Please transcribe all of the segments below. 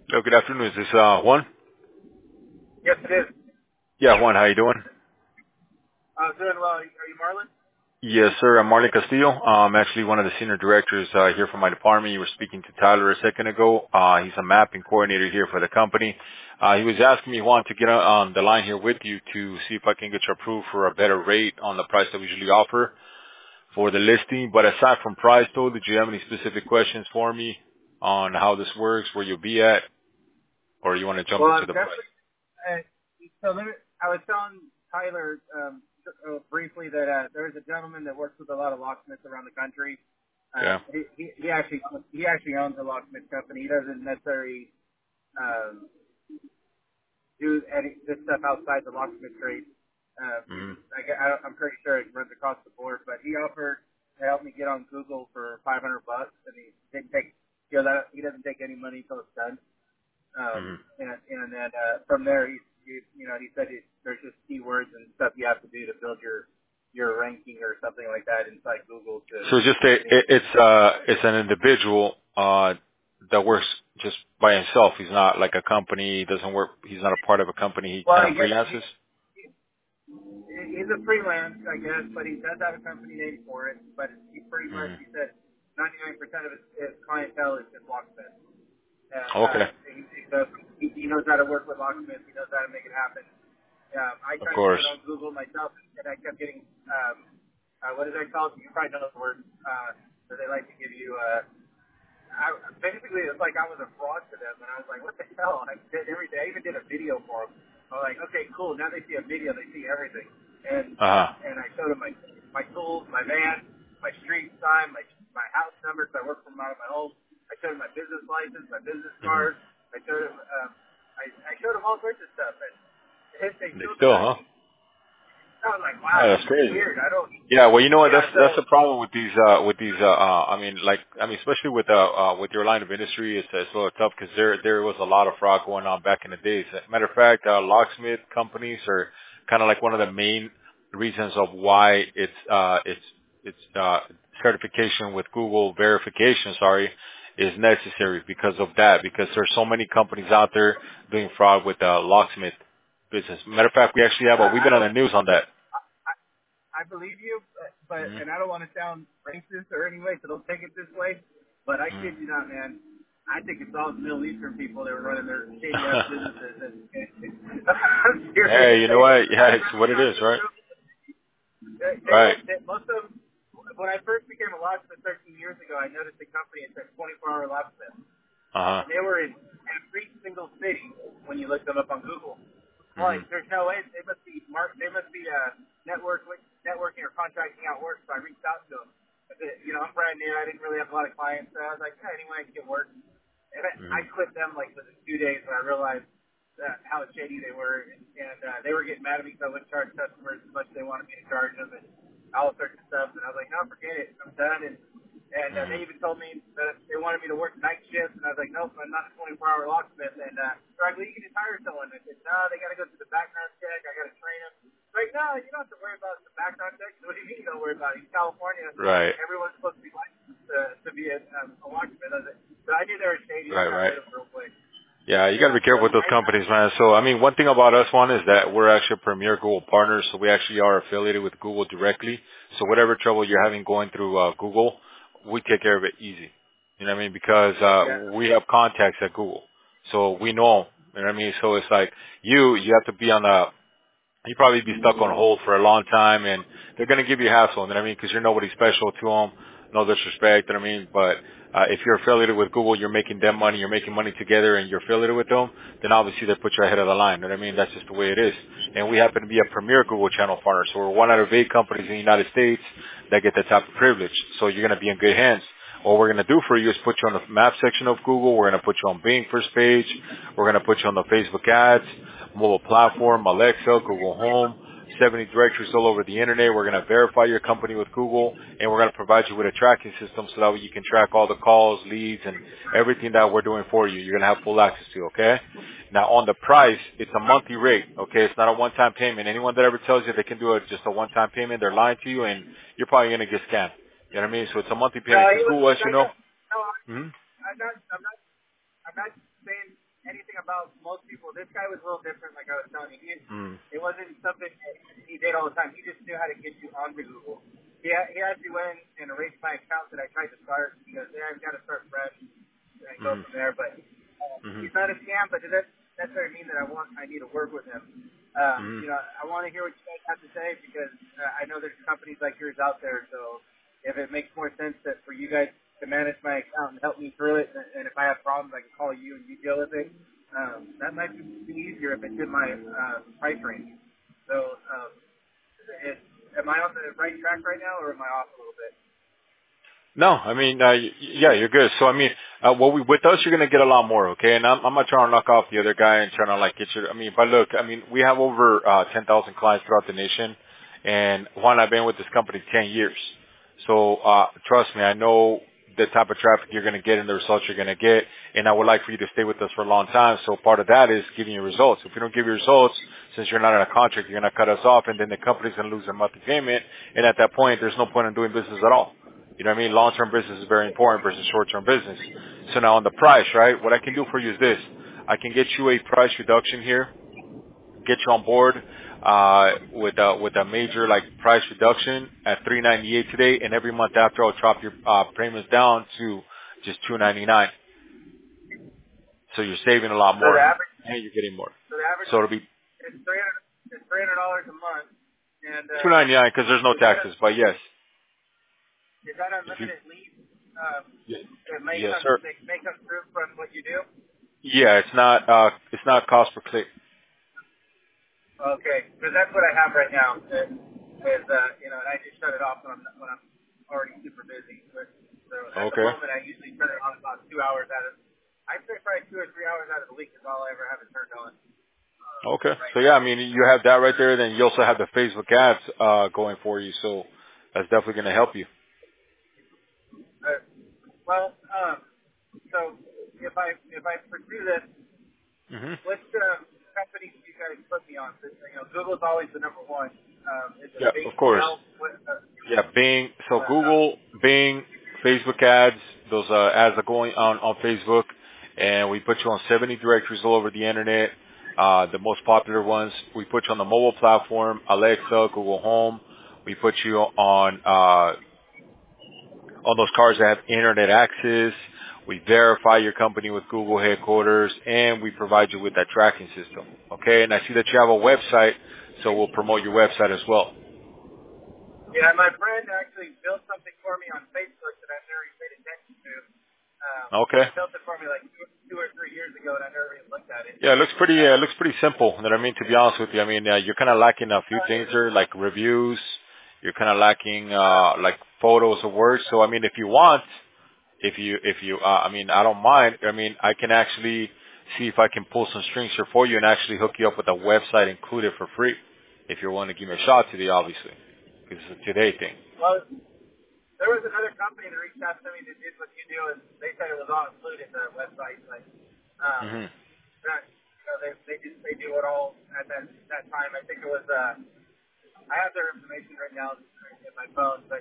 Hello, good afternoon. Is this Juan? Yes, it is. Yeah, Juan, how you doing? Doing well. Are you Marlon? Yes, sir. I'm Marlon Castillo. I'm actually one of the senior directors here from my department. You were speaking to Tyler a second ago. He's a mapping coordinator here for the company. He was asking me, Juan, to get on the line here with you to see if I can get you approved for a better rate on the price that we usually offer for the listing. But aside from price, though, did you have any specific questions for me on how this works, where you'll be at, or you want to jump Well, into I'm the price? definitely. I was telling Tyler briefly that there's a gentleman that works with a lot of locksmiths around the country. Yeah. He actually owns a locksmith company. He doesn't necessarily um, do this stuff outside the locksmith trade. Mm-hmm. I'm pretty sure it runs across the board, but he offered to help me get on Google for $500, and he didn't take, he doesn't take any money until it's done. Mm-hmm. And then from there, he said there's just keywords and stuff you have to do to build your ranking or something like that inside Google. So just it's an individual that works just by himself. He's not like a company. He doesn't work. He's not a part of a company. He Well, kind I of guess freelances. he's a freelance, I guess, but he does have a company name for it. But he pretty much, Mm. he said 99% of his clientele is just locksmiths. Okay, He knows how to work with locksmiths. He knows how to make it happen. I of tried to course. get on Google myself, and I kept getting what is that called? You probably know the word. That they like to give you. Basically, it's like I was a fraud to them, and I was like, "What the hell?" I did everything. I even did a video for them. I was like, "Okay, cool. Now they see a video, they see everything." And Uh huh. and I showed them my tools, my van, my street sign, my house number, because I work from out of my home. I showed them my business license, my business Hmm. card. I showed them. I showed them all sorts of stuff, and they They still still, denied huh? me. I was like, Oh, "Wow, this that's is crazy. weird." I don't. Yeah, well, you know what? Yeah. That's So the problem with these. I mean, especially with your line of industry, it's a little tough because there was a lot of fraud going on back in the days. Matter of fact, locksmith companies are kind of like one of the main reasons of why it's certification with Google verification. Sorry, is necessary because of that. Because there's so many companies out there doing fraud with locksmith business. Matter of fact, we actually have we've been on I, the news on that. I believe you, but Mm-hmm. and I don't want to sound racist or any way, so don't take it this way. But I kid you not, man. I think it's all the Middle Eastern people that were running their shady ass businesses. And I'm serious. Hey, you know what? Yeah, I it's what it is, right? Right. most of them. When I first became a locksmith 13 years ago, I noticed a company that said 24-hour locksmith, Uh huh. and they were in every single city when you looked them up on Google. Mhm. Like, there's no way they must be networking or contracting out work. So I reached out to them. I said, I'm brand new. I didn't really have a lot of clients. So I was like, yeah, anyone I can get work. And I Mhm. quit them like within 2 days when I realized how shady they were, and they were getting mad at me because I wouldn't charge customers as much as they wanted me to charge them, and all sorts of stuff. And I was like, no, forget it. I'm done. And they Mhm. even told me that they wanted me to work night shifts, and I was like, nope, I'm not a 24-hour locksmith. And they're like, well, you can just hire someone. I said, no, they got to go through the background check. I got to train them. They're like, no, you don't have to worry about the background check. What do you mean you don't worry about it? In California, Right. everyone's supposed to be licensed to be a locksmith. So I knew they were shady. I Right. got Right. rid of them real quick. Yeah, you got to be careful So with those companies, man. So, I mean, one thing about us, one, is that we're actually a premier Google partner, so we actually are affiliated with Google directly. So whatever trouble you're having going through Google, we take care of it easy. You know what I mean? Because yeah. we have contacts at Google, so we know. You know what I mean? So it's like you have to be on the you probably be stuck on hold for a long time, and they're going to give you hassle. You know what I mean? Because you're nobody special to them. No disrespect. You know what I mean? But if you're affiliated with Google, you're making them money. You're making money together, and you're affiliated with them. Then obviously they put you ahead of the line. You know what I mean? That's just the way it is. And we happen to be a premier Google channel partner, so we're one out of 8 companies in the United States that get that type of privilege. So you're going to be in good hands. What we're going to do for you is put you on the map section of Google. We're going to put you on Bing first page. We're going to put you on the Facebook ads, mobile platform, Alexa, Google Home, 70 directories all over the internet. We're going to verify your company with Google, and we're going to provide you with a tracking system so that way you can track all the calls, leads, and everything that we're doing for you. You're going to have full access to, okay? Now, on the price, it's a monthly rate, okay? It's not a one-time payment. Anyone that ever tells you they can do it just a one-time payment, they're lying to you, and you're probably going to get scammed. You know what I mean? So it's a monthly No, payment he because was. Google lets you know. No, Hmm? I'm not. I'm not saying anything about most people. This guy was a little different, like I was telling you. Mm. It wasn't something that he did all the time. He just knew how to get you onto Google. He actually went and erased my account that I tried to start because I've got to start fresh and go Mm. from there. But Mm. he's not a scam, but it doesn't necessarily mean that I need to work with him. Mm. You know, I want to hear what you guys have to say because I know there's companies like yours out there. So if it makes more sense that for you guys to manage my account and help me through it, and if I have problems, I can call you and you deal with it. That might be easier if it's in my price range. So, am I on the right track right now, or am I off a little bit? No, I mean, yeah, you're good. So I mean, with us, you're gonna get a lot more, okay? And I'm not trying to knock off the other guy and trying to like get you. I mean, but look, I mean, we have over 10,000 clients throughout the nation, and Juan, I've been with this company 10 years. So trust me, I know the type of traffic you're gonna get and the results you're gonna get, and I would like for you to stay with us for a long time. So part of that is giving you results. If you don't give you results, since you're not in a contract, you're gonna cut us off, and then the company's gonna lose their monthly payment, and at that point, there's no point in doing business at all. You know what I mean? Long-term business is very important versus short-term business. So now on the price, right? What I can do for you is this. I can get you a price reduction here, get you on board, with a major like price reduction at $398 today, and every month after I'll drop your, payments down to just $299. So you're saving a lot So the more average, and you're getting more. so the average So it'll be is $300 a month, and $299 because there's no is that taxes, but yes. If you, unlimited leads? That yes, sir. may come through from what you do. Yeah, it's not cost per click. Okay, because that's what I have right now. Is you know, and I just shut it off when I'm already super busy. But so at the Okay. moment, I usually turn it on about 2 hours out of. I'd say probably 2 or 3 hours out of the week is all I ever have it turned on Okay. right So yeah, now. I mean, you have that right there. Then you also have the Facebook ads going for you. So that's definitely going to help you. Uh, well, so if I pursue this, Hmm. what companies do you guys put me on? So, you know, Google's always the number one. Is it Yeah, Bing of course. Yelp? What, Yeah, Bing. So uh, Google, Bing, Facebook ads. Those ads are going on Facebook, and we put you on 70 directories all over the internet. The most popular ones, we put you on the mobile platform, Alexa, Google Home. We put you on those cars that have internet access. We verify your company with Google headquarters, and we provide you with that tracking system. Okay, and I see that you have a website, so we'll promote your website as well. Yeah, my friend actually built something for me on Facebook that I've never even paid attention to. Okay. He built it for me like 2 or 3 years ago, and I never even looked at it. Yeah, it looks pretty simple. You know what I mean? To be honest with you, I mean, you're kind of lacking a few things there, like reviews. You're kind of lacking, like photos or words. So, I mean, if you want, I mean, I don't mind. I mean, I can actually see if I can pull some strings here for you and actually hook you up with a website included for free. If you're willing to give me a shot today, obviously, because it's a today thing. Well, there was another company that reached out to me that did what you do, and they said it was all included in the website, but Hmm. you know, they do it all at that time. I think it was I have their information right now in my phone, but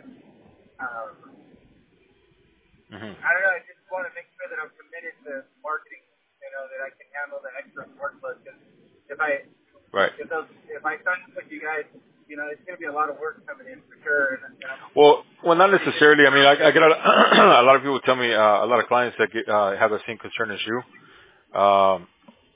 Hmm. I don't know. I just want to make sure that I'm committed to marketing. You know, that I can handle the extra workload. Because if I Right. if I sign up with you guys, you know, it's going to be a lot of work coming in for sure. And Well, not necessarily. I mean, I get a lot of people tell me, a lot of clients that have the same concern as you. Um,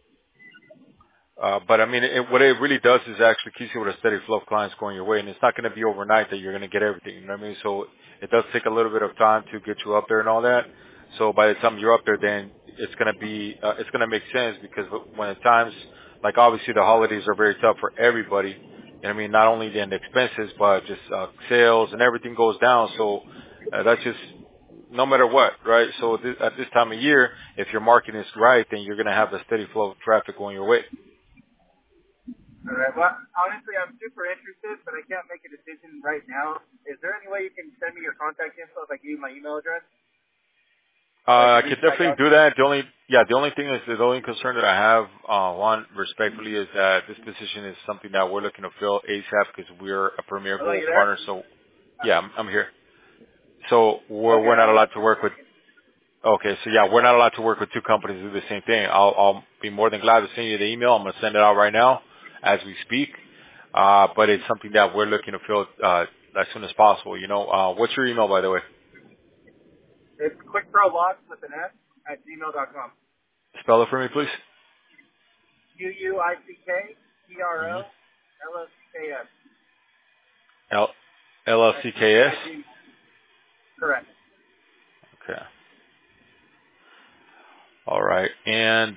but I mean, what it really does is actually keeps you with a steady flow of clients going your way, and it's not going to be overnight that you're going to get everything. You know what I mean? So it does take a little bit of time to get you up there and all that. So by the time you're up there, then it's going to make sense because when at times, like obviously the holidays are very tough for everybody. And I mean, not only then the expenses, but just sales and everything goes down. So that's just no matter what, right? So at this time of year, if your marketing is right, then you're going to have a steady flow of traffic going your way. all right. Well, honestly, I'm super interested, but I can't make a decision right now. Is there any way you can send me your contact info if I give you my email address? I could definitely do that. The only thing is, the only concern that I have, one, respectfully, is that this position is something that we're looking to fill ASAP because we're a premier Hello, global you there? partner. So, yeah, I'm here. So Okay. we're not allowed to work with. Okay, so yeah, we're not allowed to work with two companies who do the same thing. I'll be more than glad to send you the email. I'm going to send it out right now as we speak. But it's something that we're looking to fill, as soon as possible. What's your email, by the way? It's QuickProLocks with an S at gmail.com. Spell it for me, please. QUICKPRO Mm-hmm. LOCKS. LLCKS? Correct. Okay. All right. And,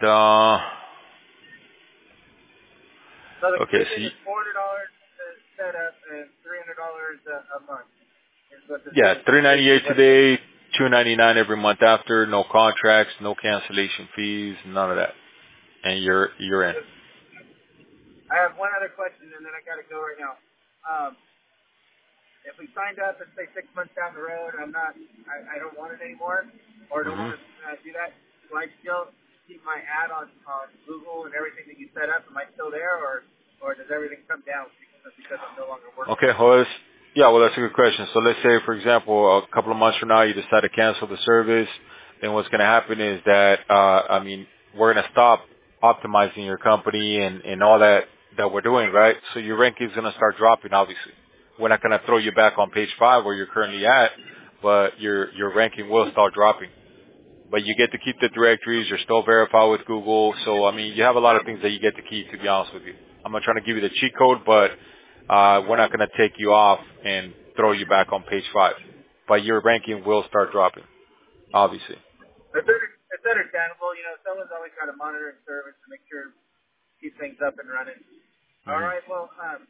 So the okay, commitment so is $400 to set up and $300 a month is what this yeah, is. Basically $398 what it is. today, $299 every month after, no contracts, no cancellation fees, none of that. And you're in. I have one other question, and then I got to go right now. If we signed up and say 6 months down the road, I don't want it anymore, or don't Hmm. want to do that, do I still keep my ad on Google and everything that you set up? Am I still there, or does everything come down because I'm no longer working Okay, with you? well, that's a good question. So let's say, for example, a couple of months from now, you decide to cancel the service. Then what's going to happen is that, we're going to stop optimizing your company and all that we're doing, right? So your ranking is going to start dropping, obviously. We're not going to throw you back on page 5 where you're currently at, but your ranking will start dropping. But you get to keep the directories. You're still verified with Google. So, you have a lot of things that you get to keep, to be honest with you. I'm not trying to give you the cheat code, but we're not going to take you off and throw you back on page 5. But your ranking will start dropping, obviously. It's understandable. Someone's always got to monitor service to make sure keep things up and running. All Hmm. right. Well,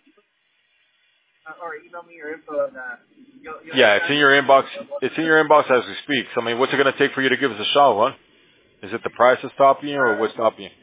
or email me your info, and you'll have Yeah, it's that in your inbox. available. It's in your inbox as we speak. So, what's it going to take for you to give us a shot, huh? Is it the price that's stopping you, or what's stopping you?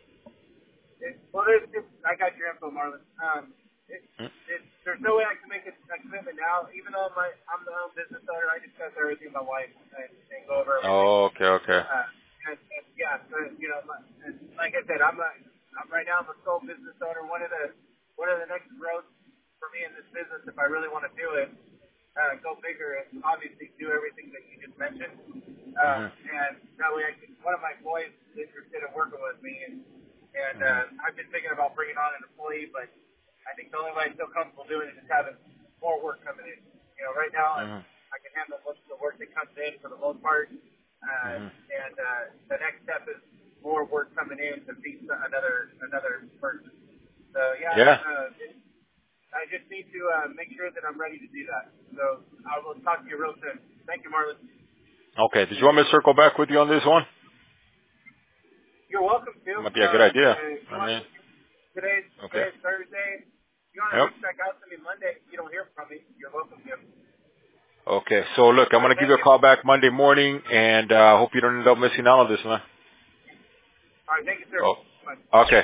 I got your info, Marlon. There's no way I can make a commitment now, even though I'm the own business owner. I discuss everything with my wife and go over everything. Oh, okay. And yeah, so, and like I said, I'm right now I'm a sole business owner. One of the next growths for me in this business, if I really want to do it, go bigger and obviously do everything that you just mentioned. Hmm. And that way one of my boys is interested in working with me, and Hmm. I've been thinking about bringing on an employee, but I think the only way I feel comfortable doing it is having more work coming in. Right now Hmm. I can handle most of the work that comes in for the most part, Hmm. and the next step is more work coming in to feed another person. So yeah, Yeah. I just need to make sure that I'm ready to do that. So I will talk to you real soon. Thank you, Marlon. Okay. Did you want me to circle back with you on this one? You're welcome to. Might be a good idea. You want today's Okay. Thursday. If you want to Yep. reach back out to me Monday, if you don't hear from me, you're welcome to. Okay. So look, I'm All right, gonna give thank you a you. call back Monday morning, and hope you don't end up missing out on this, man. All right, thank you, sir. Oh. Bye. Okay.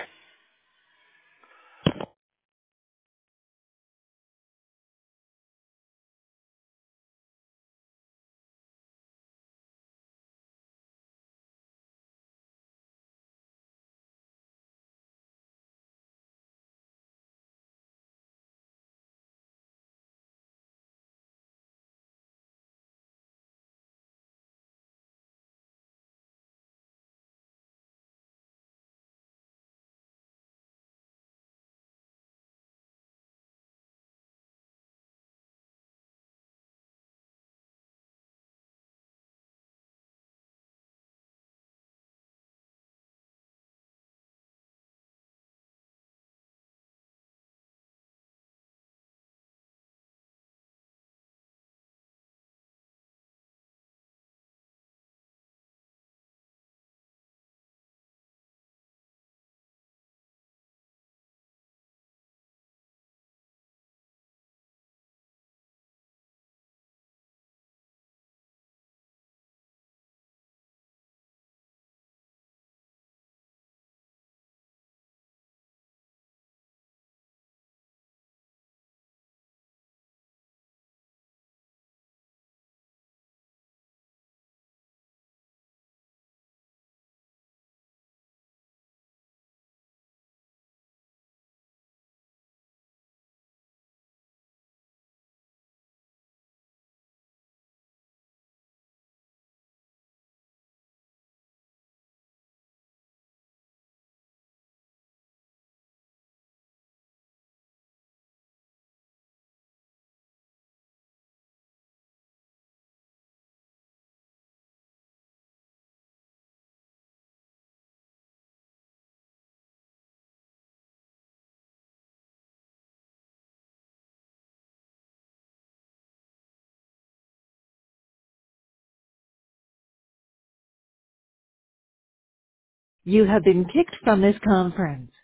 You have been kicked from this conference.